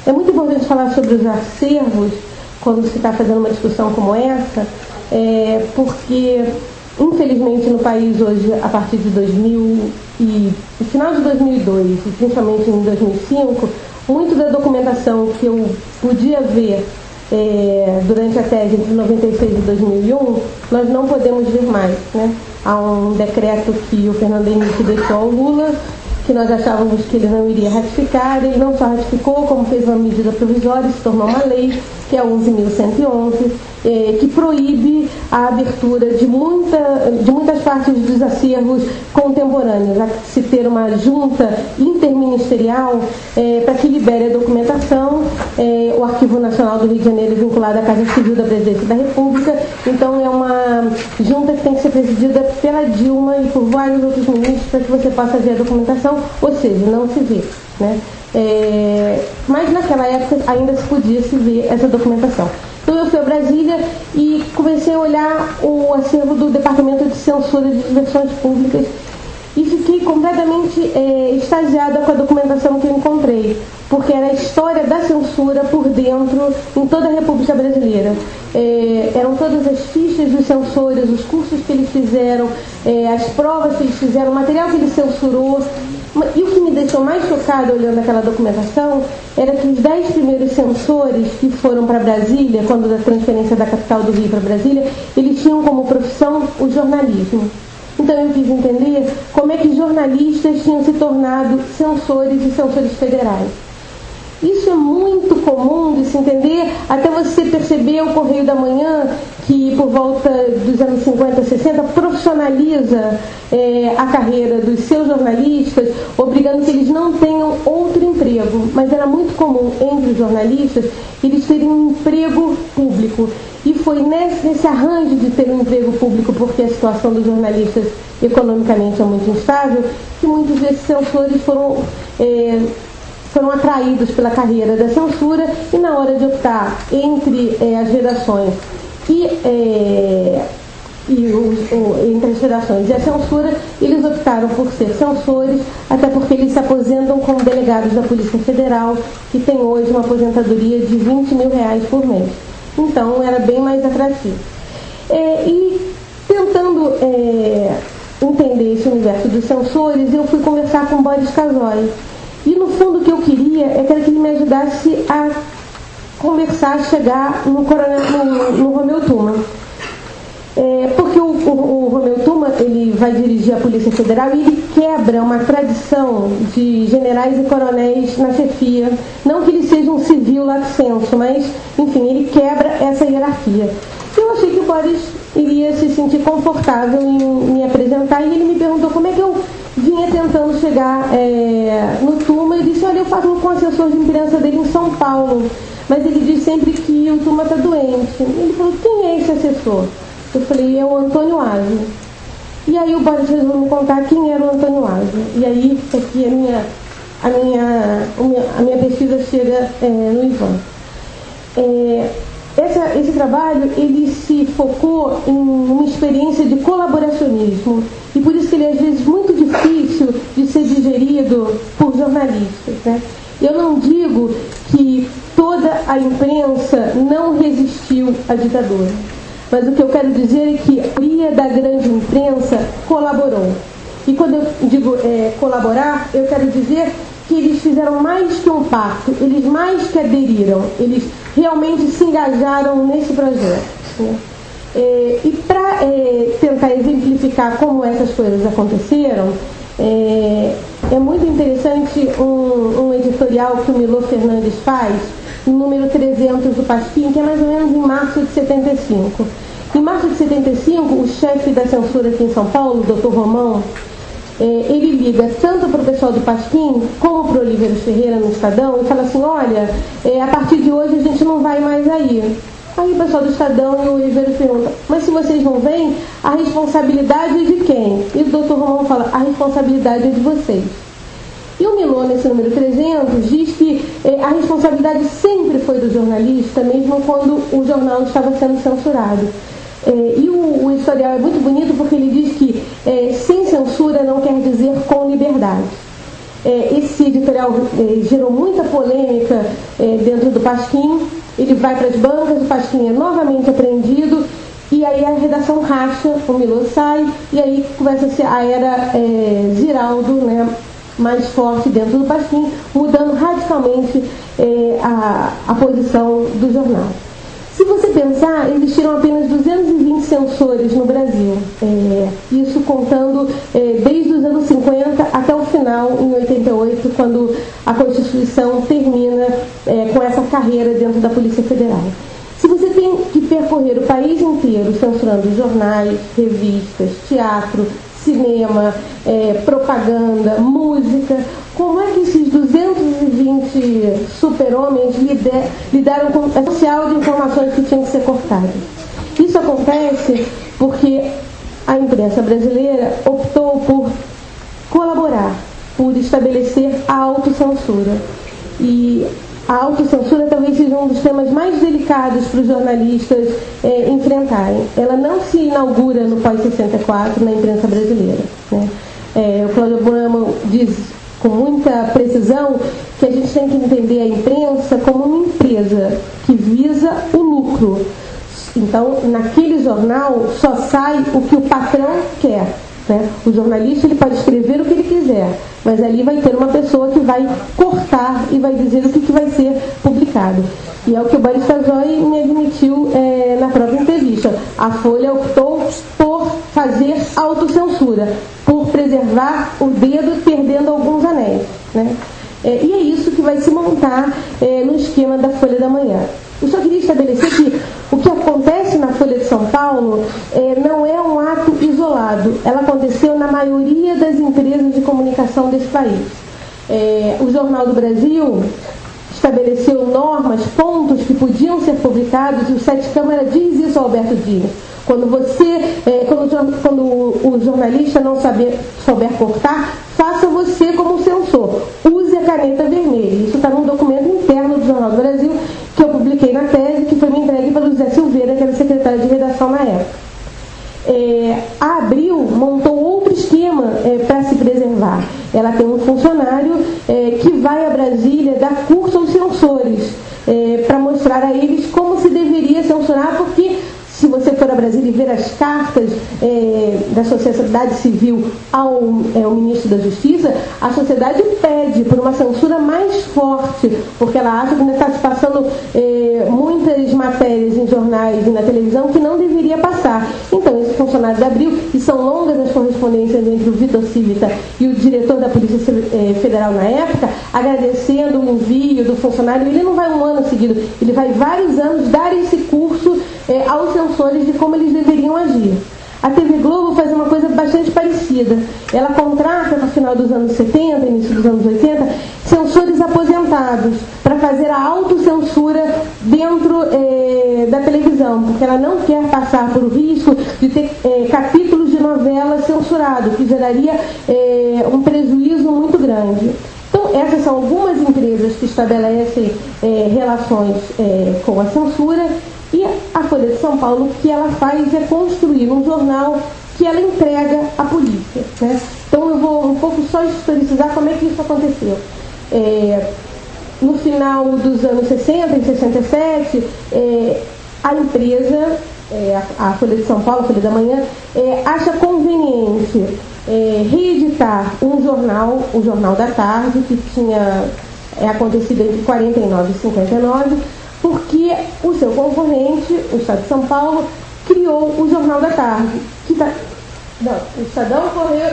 É muito importante falar sobre os acervos quando se está fazendo uma discussão como essa, porque, infelizmente, no país hoje, a partir de 2000 e final de 2002 e principalmente em 2005, muito da documentação que eu podia ver durante a tese entre 96 e 2001, nós não podemos ver mais, né? Há um decreto que o Fernando Henrique deixou ao Lula, que nós achávamos que ele não iria ratificar. Ele não só ratificou, como fez uma medida provisória, se tornou uma lei, que é 11.111, que proíbe a abertura de muitas partes dos acervos contemporâneos, a se ter uma junta interministerial para que libere a documentação. O Arquivo Nacional do Rio de Janeiro é vinculado à Casa Civil da Presidência da República, então é uma junta que tem que ser presidida pela Dilma e por vários outros ministros para que você possa ver a documentação, ou seja, não se vê, né? Mas naquela época ainda se podia se ver essa documentação. Então eu fui a Brasília e comecei a olhar o acervo do Departamento de Censura de Diversões Públicas e fiquei completamente extasiada com a documentação que eu encontrei, porque era a história da censura por dentro em toda a República Brasileira. Eram todas as fichas dos censores, os cursos que eles fizeram, as provas que eles fizeram, o material que ele censurou. E o que me deixou mais chocada olhando aquela documentação era que os 10 primeiros censores que foram para Brasília, quando da transferência da capital do Rio para Brasília, eles tinham como profissão o jornalismo. Então eu quis entender como é que jornalistas tinham se tornado censores e censores federais. Isso é muito comum de se entender, até você perceber o Correio da Manhã, que por volta dos anos 50, 60, profissionaliza a carreira dos seus jornalistas, obrigando que eles não tenham outro emprego. Mas era muito comum entre os jornalistas eles terem um emprego público. E foi nesse arranjo de ter um emprego público, porque a situação dos jornalistas economicamente é muito instável, que muitos desses censores foram atraídos pela carreira da censura e na hora de optar entre as redações entre as redações e a censura, eles optaram por ser censores, até porque eles se aposentam como delegados da Polícia Federal, que tem hoje uma aposentadoria de R$20 mil por mês. Então era bem mais atrativo. E tentando entender esse universo dos censores, eu fui conversar com Boris Casoy. E no fundo o que eu queria é que ele me ajudasse a conversar, a chegar no Romeu Tuma. Porque o Romeu Tuma, ele vai dirigir a Polícia Federal e ele quebra uma tradição de generais e coronéis na chefia. Não que ele seja um civil lato sensu, mas, enfim, ele quebra essa hierarquia. Eu achei que o Boris iria se sentir confortável em me apresentar e ele me perguntou como é que eu vinha tentando chegar no Tuma e disse, olha, eu falo com o assessor de imprensa dele em São Paulo, mas ele diz sempre que o Tuma está doente. Ele falou, quem é esse assessor? Eu falei, é o Antônio Ávila. E aí o Boris resolveu me contar quem era o Antônio Ávila. E aí aqui a minha pesquisa chega no Ivan. Esse trabalho, ele se focou em uma experiência de colaboracionismo e por isso que ele é às vezes muito difícil de ser digerido por jornalistas, né? Eu não digo que toda a imprensa não resistiu à ditadura, mas o que eu quero dizer é que a maioria da grande imprensa colaborou. E quando eu digo colaborar, eu quero dizer que eles fizeram mais que um pacto, eles mais que aderiram, eles realmente se engajaram nesse projeto, né? E para tentar exemplificar como essas coisas aconteceram, é muito interessante um editorial que o Milô Fernandes faz, no número 300 do Pasquim, que é mais ou menos em março de 75. Em março de 75, o chefe da censura aqui em São Paulo, o Dr. Romão, ele liga tanto para o pessoal do Pasquim como para o Oliveiros Ferreira no Estadão e fala assim, olha, a partir de hoje a gente não vai mais aí. Aí o pessoal do Estadão e o Oliveiros perguntam, mas se vocês não vêm, a responsabilidade é de quem? E o Dr. Romão fala, a responsabilidade é de vocês. E o Milô, nesse número 300, diz que a responsabilidade sempre foi do jornalista, mesmo quando o jornal estava sendo censurado. E o editorial é muito bonito porque ele diz que sem censura não quer dizer com liberdade. Esse editorial gerou muita polêmica dentro do Pasquim. Ele vai para as bancas, o Pasquim é novamente apreendido, e aí a redação racha, o Milô sai, e aí começa a ser a era Ziraldo, né, mais forte dentro do Pasquim, mudando radicalmente a posição do jornal. Se você pensar, existiram apenas 220 censores no Brasil, isso contando desde os anos 50 até o final, em 88, quando a Constituição termina com essa carreira dentro da Polícia Federal. Se você tem que percorrer o país inteiro censurando jornais, revistas, teatro, cinema, propaganda, música, como é que esses 220 super-homens lidaram com o potencial de informações que tinham que ser cortadas? Isso acontece porque a imprensa brasileira optou por colaborar, por estabelecer a autocensura. E a autocensura talvez seja um dos temas mais delicados para os jornalistas enfrentarem. Ela não se inaugura no pós-64 na imprensa brasileira, né? O Cláudio Abramo diz com muita precisão que a gente tem que entender a imprensa como uma empresa que visa o lucro. Então, naquele jornal só sai o que o patrão quer, né? O jornalista ele pode escrever o que ele quiser, mas ali vai ter uma pessoa que vai cortar e vai dizer o que vai ser publicado. E é o que o Boris Casoy me admitiu na própria entrevista. A Folha optou por fazer autocensura, por preservar o dedo perdendo alguns anéis, né? E é isso que vai se montar no esquema da Folha da Manhã. Eu só queria estabelecer que o que acontece na Folha de São Paulo não é um ato isolado. Ela aconteceu na maioria das empresas de comunicação desse país. O Jornal do Brasil estabeleceu normas, pontos que podiam ser publicados, e o Sete Câmara diz isso ao Alberto Dias. Quando o jornalista não souber cortar, faça você como censor. Use a caneta vermelha. Isso está num documento interno do Jornal do Brasil que eu publiquei na tese, que foi me entregue pelo José Silveira, que era secretário de redação na época. A Abril montou outro esquema para se preservar. Ela tem um funcionário que vai a Brasília dar curso aos censores para mostrar a eles como se deveria censurar, porque se você for a Brasília e ver as cartas da sociedade civil ao ministro da Justiça, a sociedade pede por uma censura mais forte, porque ela acha que ainda está se passando muitas matérias em jornais e na televisão que não deveria passar. Então, esse funcionário da Abril, e são longas as correspondências entre o Vitor Civita e o diretor da Polícia Federal na época, agradecendo o envio do funcionário. Ele não vai um ano seguido, ele vai vários anos dar esse curso aos censores de como eles deveriam agir. A TV Globo faz uma coisa bastante parecida. Ela contrata, no final dos anos 70, início dos anos 80, censores aposentados para fazer a autocensura dentro da televisão, porque ela não quer passar por o risco de ter capítulos de novela censurados, que geraria um prejuízo muito grande. Então, essas são algumas empresas que estabelecem relações com a censura. E a Folha de São Paulo, o que ela faz é construir um jornal que ela entrega à polícia, né? Então eu vou um pouco só historicizar como é que isso aconteceu. No final dos anos 60 e 67, a empresa, a Folha de São Paulo, a Folha da Manhã, acha conveniente reeditar um jornal, o Jornal da Tarde, que tinha acontecido entre 49 e 59, porque o seu concorrente, o Estado de São Paulo, criou o Jornal da Tarde. O Estadão correu...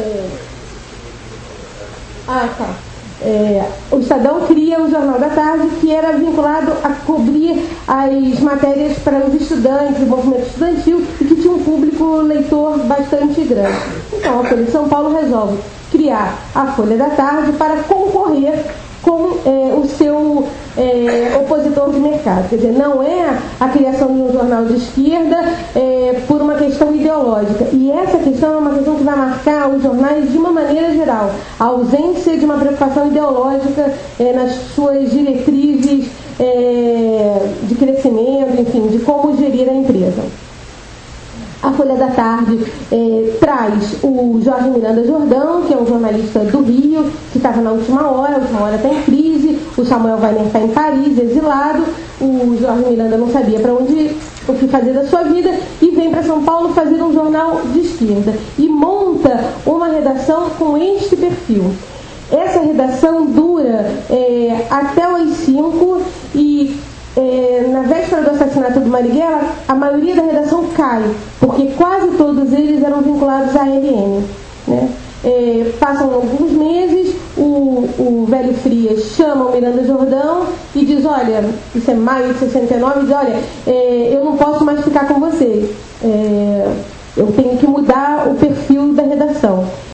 o Estadão cria o Jornal da Tarde, que era vinculado a cobrir as matérias para os estudantes, o movimento estudantil, e que tinha um público leitor bastante grande. Então, a Folha de São Paulo resolve criar a Folha da Tarde para concorrer com o seu opositor de mercado. Quer dizer, não é a criação de um jornal de esquerda por uma questão ideológica. E essa questão é uma questão que vai marcar os jornais de uma maneira geral. A ausência de uma preocupação ideológica nas suas diretrizes de crescimento, enfim, de como gerir a empresa. A Folha da Tarde traz o Jorge Miranda Jordão, que é um jornalista do Rio, que estava na última hora está em crise, o Samuel Weiner está em Paris, exilado, o Jorge Miranda não sabia o que fazer da sua vida e vem para São Paulo fazer um jornal de esquerda e monta uma redação com este perfil. Essa redação dura até as 5 e na véspera do assassinato do Marighella, a maioria da redação cai, porque quase todos eles eram vinculados à ALN, né? Passam alguns meses, o velho Frias chama o Miranda Jordão e diz, olha, isso é maio de 69, diz, olha, eu não posso mais ficar com você, eu tenho que mudar o perfil da redação.